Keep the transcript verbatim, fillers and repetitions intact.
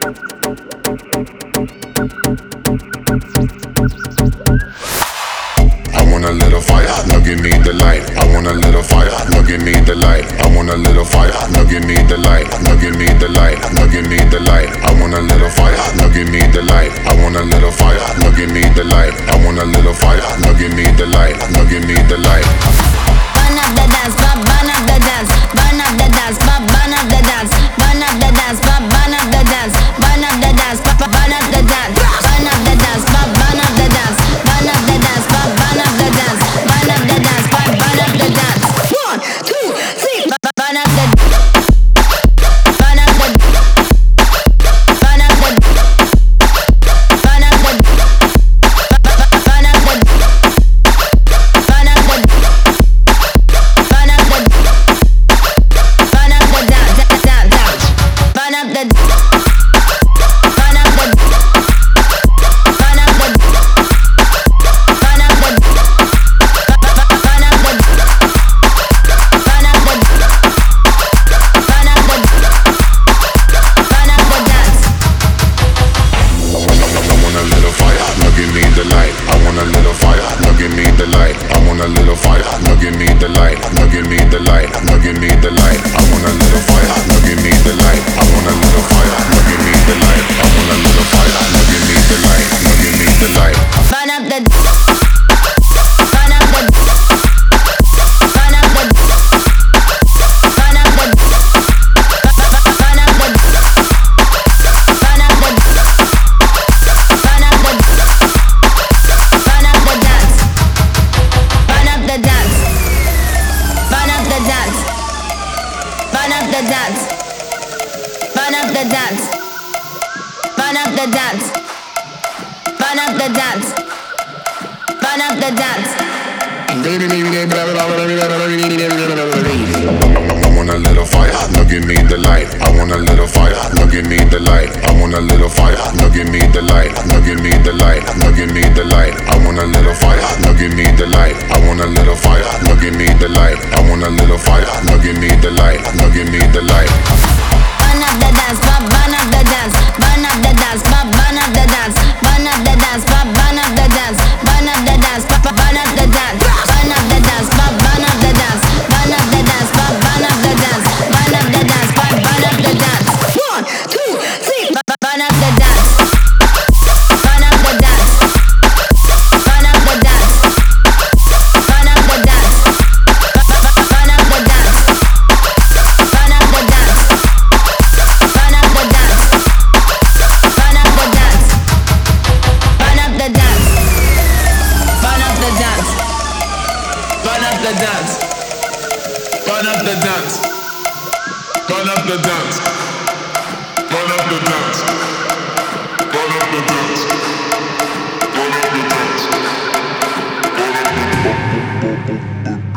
want a little fire, now give me the light. I want a little fire, now give me the light. I want a little fire, now give me the light. Now give me the light, now give me the light. I want a little fire, now give me the light. I want a little fire, now give me the light. I want a little fire, now give me the light. Now give me the light. Burn up the dance, burn up the dance, burn up the dance, burn up the dance, burn up the dance, burn up the dance, burn up the dance, burn up the dance, burn up the dance, burn up the dance, burn up the dance, burn up the dance, burn up the dance, burn up the dance. One, two, three, burn up the burn up the burn up the burn up the burn up the burn up the Burn up the burn up the dance, dance, dance. Burn up the burn up the burn up the burn up the burn up the burn up the burn up the burn up the dance. I want a little fire, now give me the light. I want a little fire, now give me the light. I want a little fire, now give me the light. Now give me the light, now give me the light. I want a little fire, now give me the light. I want a little fire, now give me the light. I want a little fire, now give me the light. Now give me the light. Burn up the burn up the burn up the burn up the burn up the burn up the burn up the burn up the dance. Burn up the dance. Burn up the dance. Burn up the dance. Burn up the dance. Burn up the dance. Burn up the dance. Burn up the dance. I want a little fire, now give me the light. I want a little fire, now give me the light. I want a little fire, now give me the light. Now give me the light, now give me the light. I want a little fire, now give me the light. I want a little fire, now give me the light. I want a little fire, now give me the light. Now give me the light. Burn up the dance, burn up the dance, burn up the dance, burn up the dance, burn up the dance, burn up the dance, burn up the dance, burn up the dance, burn up the dance, burn up the dance, burn up the dance, burn up the dance, burn up the dance, burn up the dance. One, two, three, burn up the dance, burn up the dance, burn up the dance, burn up the dance, burn up the dance, burn up the dance. Burn up the dance. Burn up the dance. Burn up the dance. Burn up the dance. Burn up the dance. Burn up the dance. Burn up the dance. Burn up the dance. Burn up the dance. Burn up the dance. Burn up the dance.